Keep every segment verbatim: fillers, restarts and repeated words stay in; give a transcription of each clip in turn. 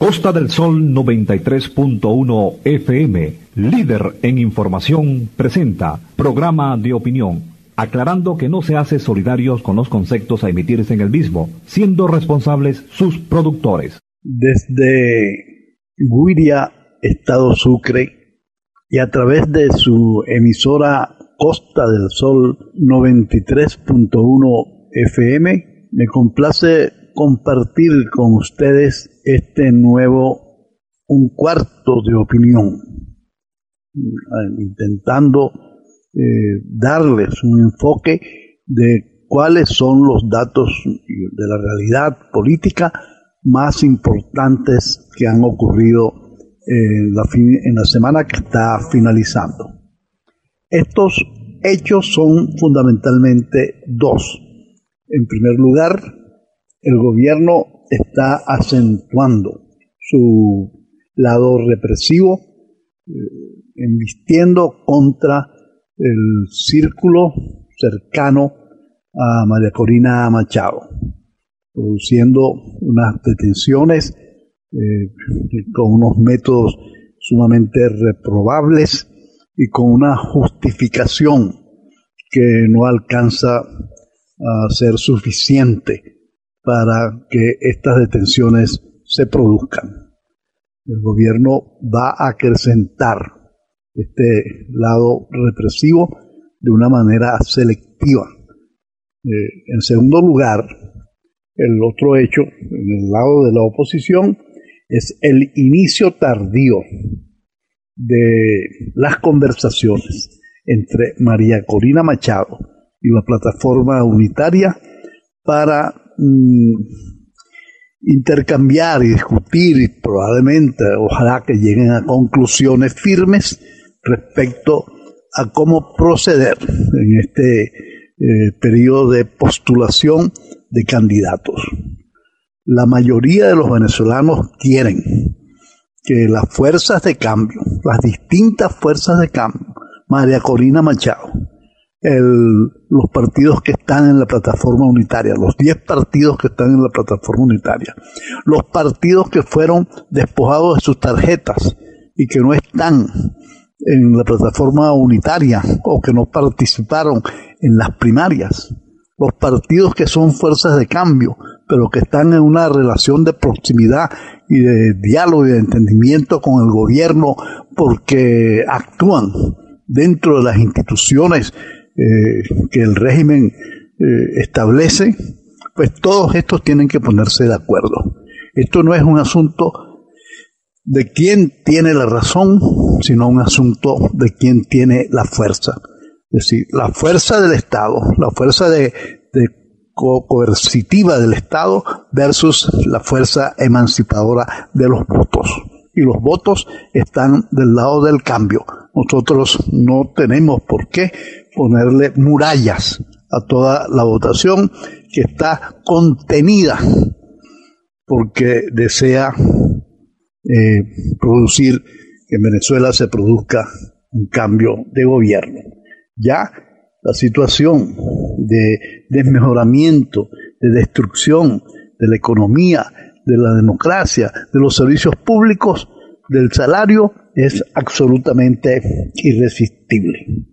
Costa del Sol noventa y tres punto uno F M, líder en información, presenta programa de opinión, aclarando que no se hace solidarios con los conceptos a emitirse en el mismo, siendo responsables sus productores. Desde Guiria, Estado Sucre, y a través de su emisora Costa del Sol noventa y tres punto uno F M, me complace compartir con ustedes este nuevo un cuarto de opinión, intentando eh, darles un enfoque de cuáles son los datos de la realidad política más importantes que han ocurrido en la, fin, en la semana que está finalizando. Estos hechos son fundamentalmente dos. En primer lugar, el gobierno está acentuando su lado represivo, eh, embistiendo contra el círculo cercano a María Corina Machado, produciendo unas detenciones eh, con unos métodos sumamente reprobables y con una justificación que no alcanza a ser suficiente para que estas detenciones se produzcan. El gobierno va a acrecentar este lado represivo de una manera selectiva. Eh, en segundo lugar, el otro hecho, en el lado de la oposición, es el inicio tardío de las conversaciones entre María Corina Machado y la plataforma unitaria para intercambiar y discutir y probablemente, ojalá que lleguen a conclusiones firmes respecto a cómo proceder en este eh, periodo de postulación de candidatos. La mayoría de los venezolanos quieren que las fuerzas de cambio, las distintas fuerzas de cambio, María Corina Machado, El, los partidos que están en la plataforma unitaria, los diez partidos que están en la plataforma unitaria, los partidos que fueron despojados de sus tarjetas y que no están en la plataforma unitaria o que no participaron en las primarias, los partidos que son fuerzas de cambio, pero que están en una relación de proximidad y de diálogo y de entendimiento con el gobierno porque actúan dentro de las instituciones Eh, que el régimen eh, establece, pues todos estos tienen que ponerse de acuerdo. Esto no es un asunto de quién tiene la razón, sino un asunto de quién tiene la fuerza. Es decir, la fuerza del Estado, la fuerza de, de co- coercitiva del Estado versus la fuerza emancipadora de los votos. Y los votos están del lado del cambio. Nosotros no tenemos por qué ponerle murallas a toda la votación que está contenida porque desea eh, producir que en Venezuela se produzca un cambio de gobierno. Ya la situación de desmejoramiento, de destrucción de la economía, de la democracia, de los servicios públicos, del salario, es absolutamente irresistible.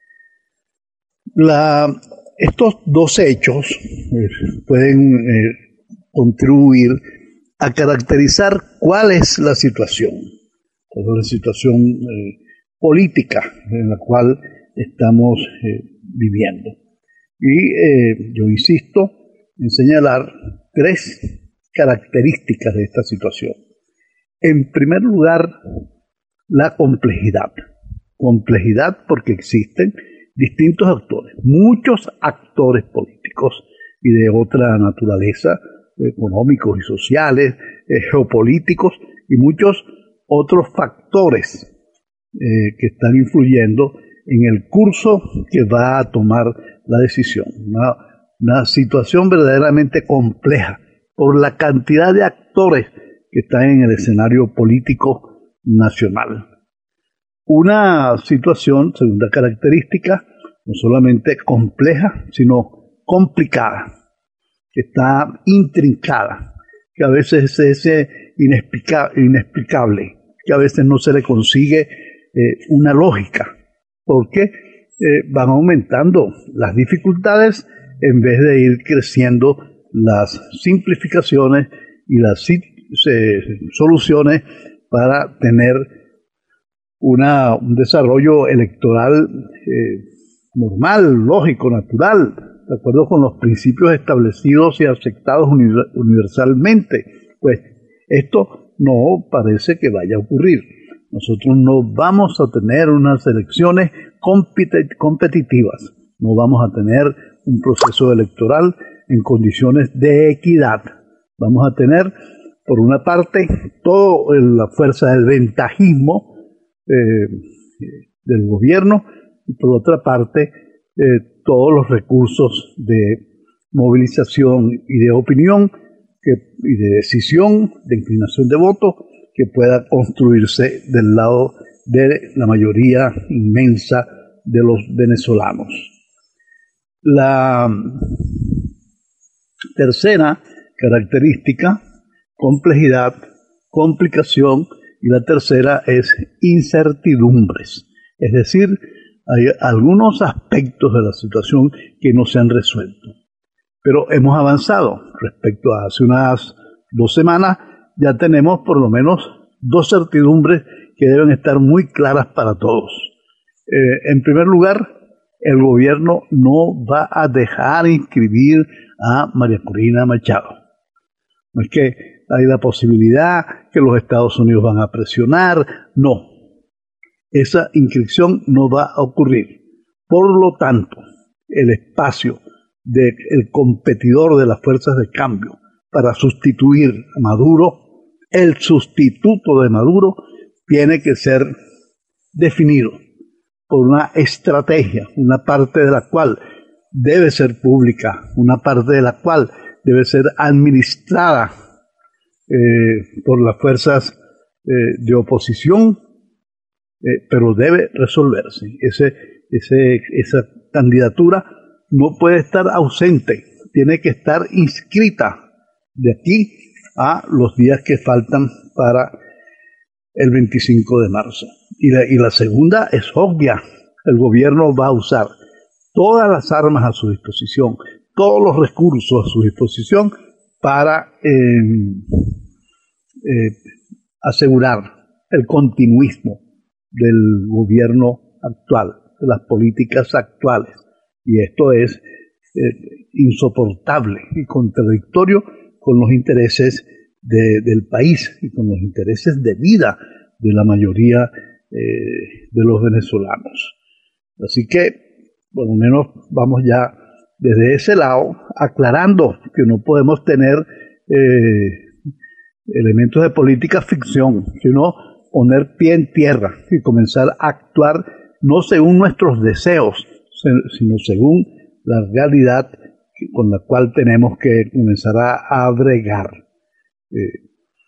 La, estos dos hechos eh, pueden eh, contribuir a caracterizar cuál es la situación, cuál es la situación eh, política en la cual estamos eh, viviendo. Y eh, yo insisto en señalar tres características de esta situación. En primer lugar, la complejidad. Complejidad porque existen distintos actores, muchos actores políticos y de otra naturaleza, económicos y sociales, eh, geopolíticos y muchos otros factores eh, que están influyendo en el curso que va a tomar la decisión. Una, una situación verdaderamente compleja por la cantidad de actores que están en el escenario político nacional. Una situación, segunda característica, no solamente compleja, sino complicada, que está intrincada, que a veces es eh, inexplica, inexplicable, que a veces no se le consigue eh, una lógica, porque eh, van aumentando las dificultades en vez de ir creciendo las simplificaciones y las eh, soluciones para tener una, un desarrollo electoral eh, normal, lógico, natural, de acuerdo con los principios establecidos y aceptados universalmente. Pues esto no parece que vaya a ocurrir. Nosotros no vamos a tener unas elecciones compet- competitivas, no vamos a tener un proceso electoral en condiciones de equidad. Vamos a tener, por una parte, toda la fuerza del ventajismo eh, del gobierno, y por otra parte, eh, todos los recursos de movilización y de opinión que, y de decisión, de inclinación de voto, que pueda construirse del lado de la mayoría inmensa de los venezolanos. La tercera característica, complejidad, complicación, y la tercera es incertidumbres. Es decir, hay algunos aspectos de la situación que no se han resuelto. Pero hemos avanzado. Respecto a hace unas dos semanas, ya tenemos por lo menos dos certidumbres que deben estar muy claras para todos. Eh, en primer lugar, el gobierno no va a dejar inscribir a María Corina Machado. No es que hay la posibilidad que los Estados Unidos van a presionar, no. Esa inscripción no va a ocurrir. Por lo tanto, el espacio del competidor de las fuerzas de cambio para sustituir a Maduro, el sustituto de Maduro, tiene que ser definido por una estrategia, una parte de la cual debe ser pública, una parte de la cual debe ser administrada eh, por las fuerzas eh, de oposición, eh, pero debe resolverse. Ese, ese, esa candidatura no puede estar ausente, tiene que estar inscrita de aquí a los días que faltan para el veinticinco de marzo. Y la, y la segunda es obvia, el gobierno va a usar todas las armas a su disposición, todos los recursos a su disposición para eh, eh, asegurar el continuismo del gobierno actual, de las políticas actuales. Y esto es eh, insoportable y contradictorio con los intereses de, del país y con los intereses de vida de la mayoría eh, de los venezolanos. Así que, por lo menos, vamos ya desde ese lado aclarando que no podemos tener eh, elementos de política ficción, sino poner pie en tierra y comenzar a actuar no según nuestros deseos, sino según la realidad con la cual tenemos que comenzar a, a bregar. Eh,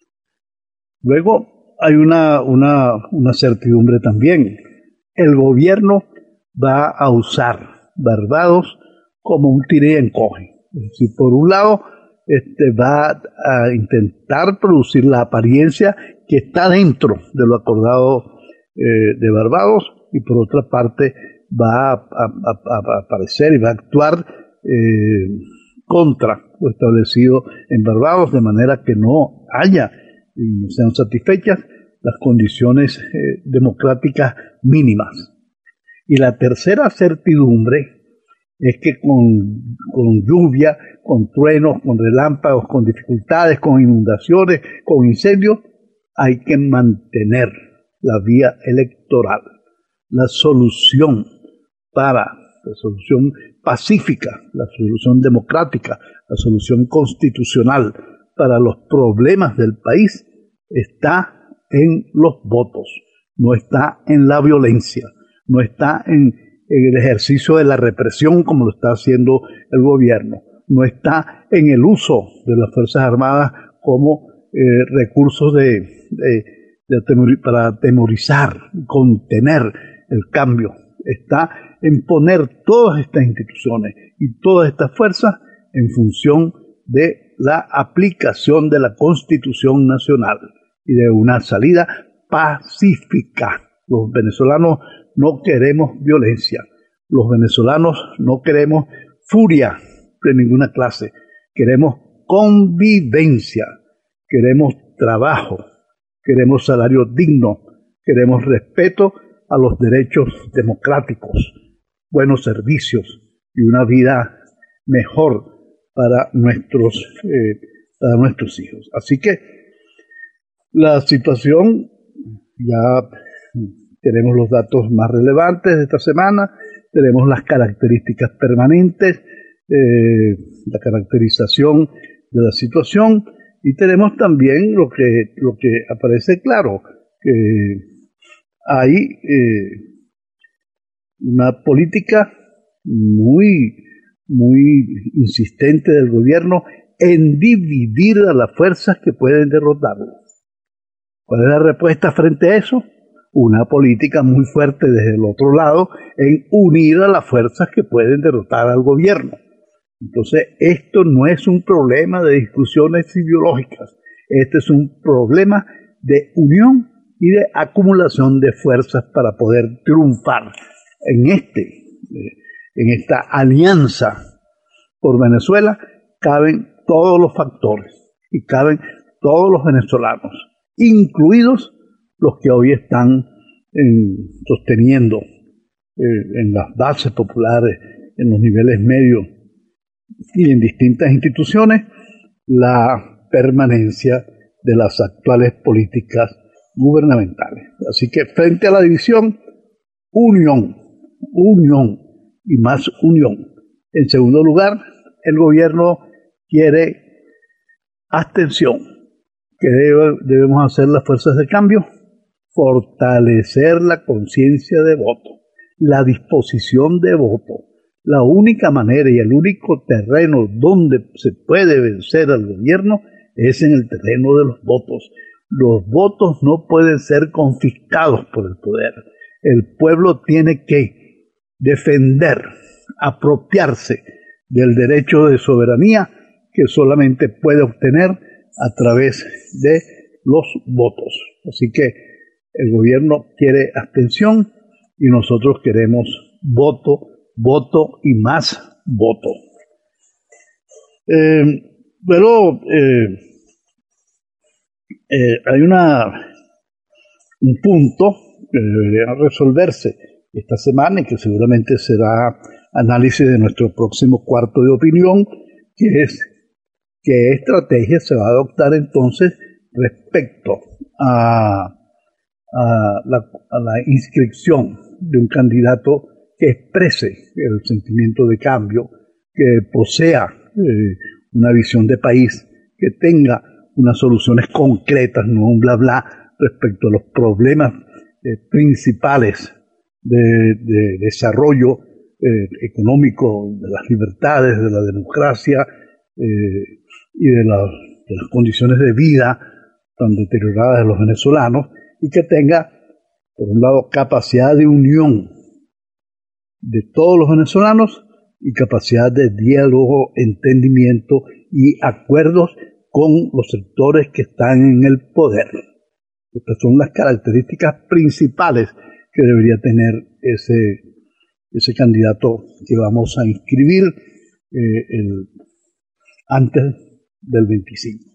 luego hay una, una, una certidumbre también. El gobierno va a usar Barbados como un tire y encoge. Es decir, por un lado, este, va a intentar producir la apariencia que está dentro de lo acordado eh, de Barbados, y por otra parte va a, a, a, a aparecer y va a actuar eh, contra lo establecido en Barbados, de manera que no haya y no sean satisfechas las condiciones eh, democráticas mínimas. Y la tercera certidumbre es que con, con lluvia, con truenos, con relámpagos, con dificultades, con inundaciones, con incendios, hay que mantener la vía electoral, la solución para la solución pacífica, la solución democrática, la solución constitucional para los problemas del país está en los votos, no está en la violencia, no está en, en el ejercicio de la represión como lo está haciendo el gobierno, no está en el uso de las Fuerzas Armadas como eh, recursos de, de, de temor, para atemorizar, contener el cambio, está en poner todas estas instituciones y todas estas fuerzas en función de la aplicación de la Constitución Nacional y de una salida pacífica. Los venezolanos no queremos violencia, los venezolanos no queremos furia de ninguna clase, queremos convivencia, queremos trabajo, queremos salario digno, queremos respeto a los derechos democráticos, buenos servicios y una vida mejor para nuestros, eh, para nuestros hijos. Así que la situación, ya tenemos los datos más relevantes de esta semana, tenemos las características permanentes, eh, la caracterización de la situación, y tenemos también lo que, lo que aparece claro, que hay eh, una política muy, muy insistente del gobierno en dividir a las fuerzas que pueden derrotarlo. ¿Cuál es la respuesta frente a eso? Una política muy fuerte desde el otro lado en unir a las fuerzas que pueden derrotar al gobierno. Entonces, esto no es un problema de discusiones ideológicas, este es un problema de unión y de acumulación de fuerzas para poder triunfar en este, en esta alianza por Venezuela. Caben todos los factores y caben todos los venezolanos, incluidos los que hoy están en, sosteniendo eh, en las bases populares, en los niveles medios y en distintas instituciones, la permanencia de las actuales políticas gubernamentales. Así que frente a la división, unión, unión y más unión. En segundo lugar, el gobierno quiere abstención. ¿Qué debe, debemos hacer las fuerzas de cambio? Fortalecer la conciencia de voto, la disposición de voto. La única manera y el único terreno donde se puede vencer al gobierno es en el terreno de los votos. Los votos no pueden ser confiscados por el poder. El pueblo tiene que defender, apropiarse del derecho de soberanía que solamente puede obtener a través de los votos. Así que el gobierno quiere abstención y nosotros queremos voto, voto y más voto. Eh, pero eh, eh, hay una, un punto que debería resolverse esta semana y que seguramente será análisis de nuestro próximo cuarto de opinión, que es qué estrategia se va a adoptar entonces respecto a, a, la, a la inscripción de un candidato que exprese el sentimiento de cambio, que posea eh, una visión de país, que tenga unas soluciones concretas, no un bla bla respecto a los problemas eh, principales de, de desarrollo eh, económico, de las libertades, de la democracia eh, y de, la, de las condiciones de vida tan deterioradas de los venezolanos, y que tenga, por un lado, capacidad de unión de todos los venezolanos y capacidad de diálogo, entendimiento y acuerdos con los sectores que están en el poder. Estas son las características principales que debería tener ese, ese candidato que vamos a inscribir eh, el, antes del veinticinco.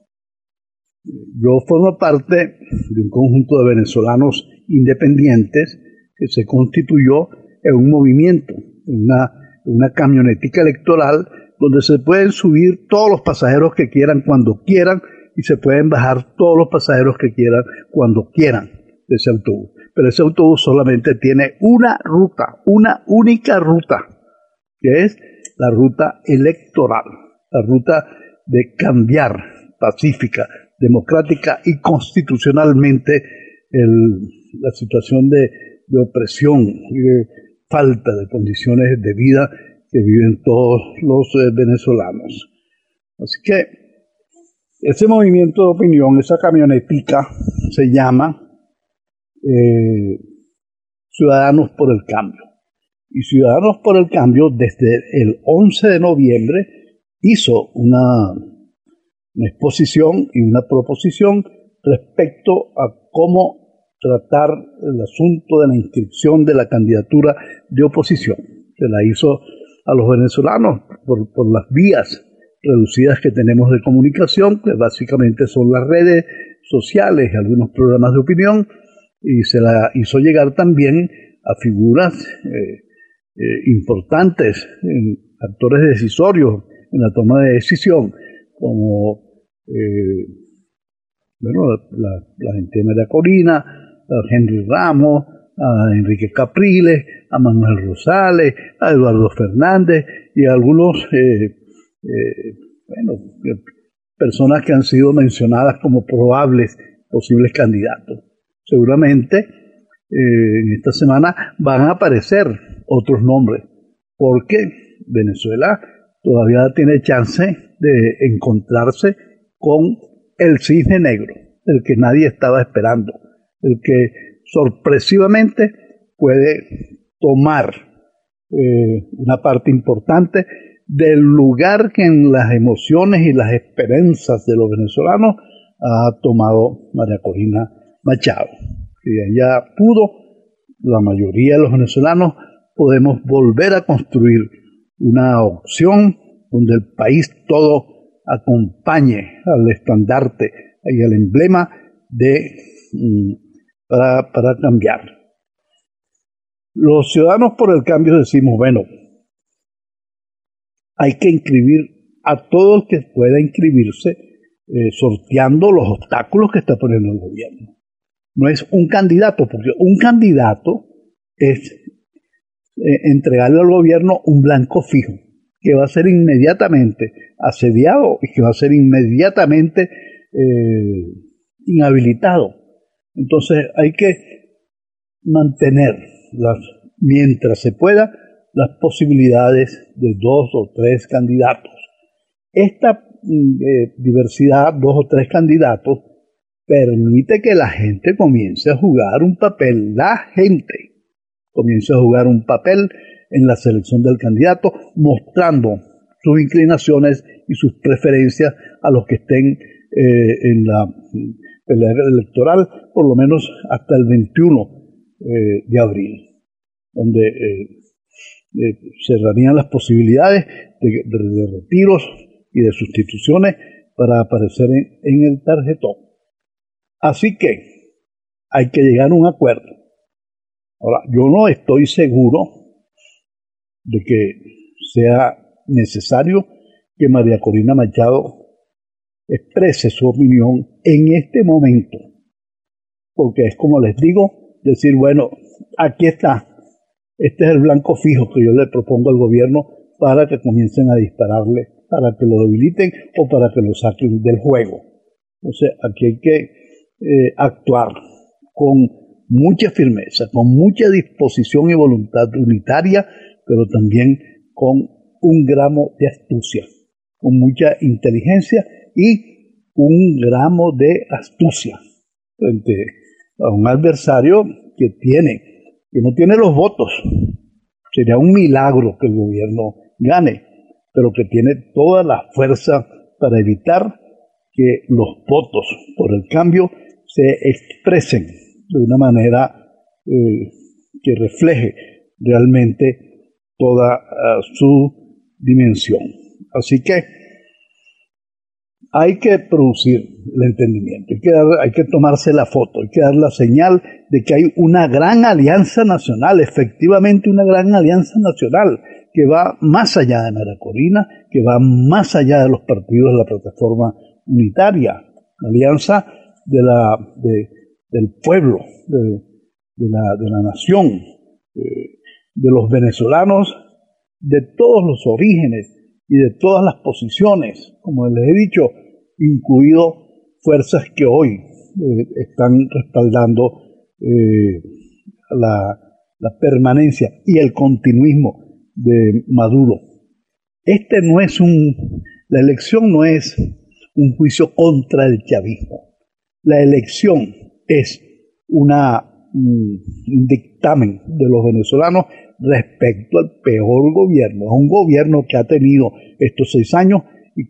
Yo formo parte de un conjunto de venezolanos independientes que se constituyó en un movimiento, en una, una camionetica electoral donde se pueden subir todos los pasajeros que quieran cuando quieran y se pueden bajar todos los pasajeros que quieran cuando quieran de ese autobús. Pero ese autobús solamente tiene una ruta, una única ruta, que es la ruta electoral, la ruta de cambiar pacífica, democrática y constitucionalmente el, la situación de, de opresión y de falta de condiciones de vida que viven todos los eh, venezolanos. Así que ese movimiento de opinión, esa camionetica, se llama eh, Ciudadanos por el Cambio. Y Ciudadanos por el Cambio, desde el once de noviembre, hizo una, una exposición y una proposición respecto a cómo tratar el asunto de la inscripción de la candidatura de oposición. Se la hizo a los venezolanos por, por las vías reducidas que tenemos de comunicación, que básicamente son las redes sociales y algunos programas de opinión, y se la hizo llegar también a figuras eh, eh, importantes, eh, actores decisorios en la toma de decisión, como eh, bueno, la, la, la gente de María Corina, a Henry Ramos, a Enrique Capriles, a Manuel Rosales, a Eduardo Fernández y a algunos eh, eh, bueno, personas que han sido mencionadas como probables posibles candidatos. Seguramente eh, en esta semana van a aparecer otros nombres, porque Venezuela todavía tiene chance de encontrarse con el cisne negro, el que nadie estaba esperando, el que sorpresivamente puede tomar eh, una parte importante del lugar que en las emociones y las esperanzas de los venezolanos ha tomado María Corina Machado. Si ella pudo, la mayoría de los venezolanos podemos volver a construir una opción donde el país todo acompañe al estandarte y al emblema de mm, para, para cambiar. Los ciudadanos por el cambio decimos, bueno, hay que inscribir a todo el que pueda inscribirse, eh, sorteando los obstáculos que está poniendo el gobierno. No es un candidato, porque un candidato es eh, entregarle al gobierno un blanco fijo, que va a ser inmediatamente asediado y que va a ser inmediatamente eh, inhabilitado. Entonces hay que mantener, las, mientras se pueda, las posibilidades de dos o tres candidatos. Esta eh, diversidad, dos o tres candidatos, permite que la gente comience a jugar un papel, la gente comience a jugar un papel en la selección del candidato, mostrando sus inclinaciones y sus preferencias a los que estén eh, en la pelea electoral, por lo menos hasta el veintiuno eh, de abril, donde eh, eh, cerrarían las posibilidades de, de, de retiros y de sustituciones para aparecer en, en el tarjetón. Así que hay que llegar a un acuerdo. Ahora, yo no estoy seguro de que sea necesario que María Corina Machado exprese su opinión en este momento, porque es como les digo, decir, bueno, aquí está, este es el blanco fijo que yo le propongo al gobierno para que comiencen a dispararle, para que lo debiliten o para que lo saquen del juego. Entonces, aquí hay que eh, actuar con mucha firmeza, con mucha disposición y voluntad unitaria, pero también con un gramo de astucia, con mucha inteligencia y un gramo de astucia frente a un adversario que tiene, que no tiene los votos. Sería un milagro que el gobierno gane, pero que tiene toda la fuerza para evitar que los votos por el cambio se expresen de una manera eh, que refleje realmente toda uh, su dimensión. Así que hay que producir el entendimiento, hay que, dar, hay que tomarse la foto, hay que dar la señal de que hay una gran alianza nacional, efectivamente una gran alianza nacional, que va más allá de María Corina, que va más allá de los partidos de la plataforma unitaria, la alianza de la, de, del pueblo, de, de, la, de la nación, de, de los venezolanos, de todos los orígenes y de todas las posiciones, como les he dicho, incluido fuerzas que hoy eh, están respaldando eh, la, la permanencia y el continuismo de Maduro. Este no es un, la elección no es un juicio contra el chavismo. La elección es una, un, un dictamen de los venezolanos respecto al peor gobierno, a un gobierno que ha tenido estos seis años y que ha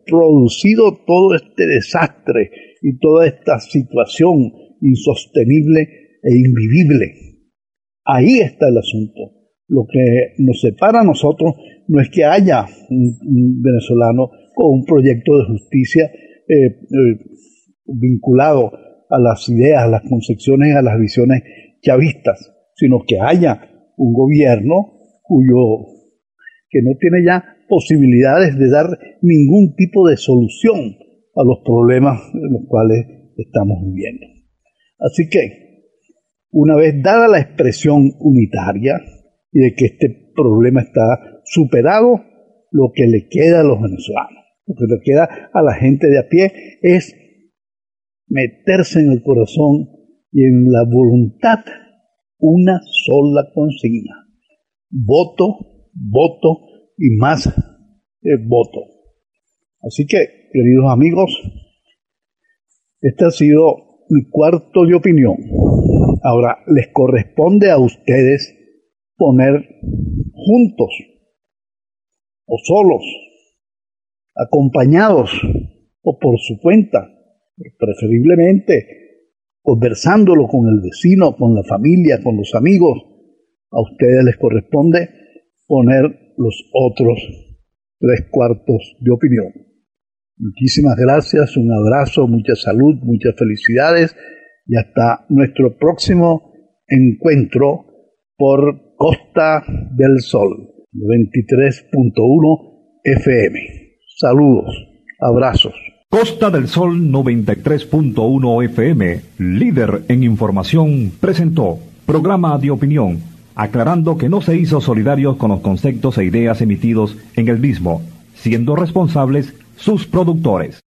producido todo este desastre y toda esta situación insostenible e invivible. Ahí está el asunto. Lo que nos separa a nosotros no es que haya un, un venezolano con un proyecto de justicia eh, eh, vinculado a las ideas, a las concepciones, a las visiones chavistas, sino que haya un gobierno cuyo que no tiene ya posibilidades de dar ningún tipo de solución a los problemas en los cuales estamos viviendo. Así que, una vez dada la expresión unitaria y de que este problema está superado, lo que le queda a los venezolanos, lo que le queda a la gente de a pie es meterse en el corazón y en la voluntad una sola consigna: voto, voto y más eh, voto. Así que, queridos amigos, este ha sido mi cuarto de opinión. Ahora les corresponde a ustedes poner juntos o solos, acompañados o por su cuenta, preferiblemente conversándolo con el vecino, con la familia, con los amigos. A ustedes les corresponde poner los otros tres cuartos de opinión. Muchísimas gracias, un abrazo, mucha salud, muchas felicidades y hasta nuestro próximo encuentro por Costa del Sol noventa y tres punto uno F M. Saludos, abrazos. Costa del Sol noventa y tres punto uno F M, líder en información, presentó programa de opinión, aclarando que no se hizo solidarios con los conceptos e ideas emitidos en el mismo, siendo responsables sus productores.